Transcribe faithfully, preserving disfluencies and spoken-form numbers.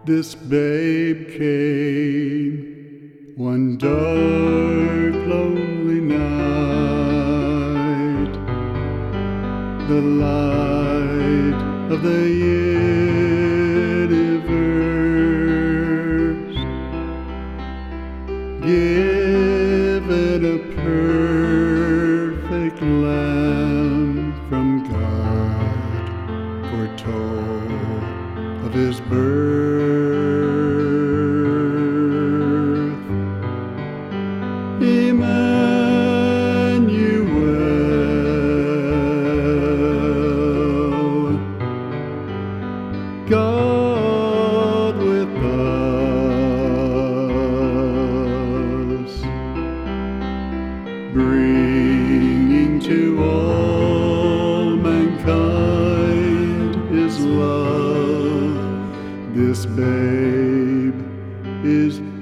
This babe came one dark, lonely night. The light of the universe, given a perfect lamb from God, foretold of his birth. Emmanuel, God with us, bringing to all mankind His love. This babe is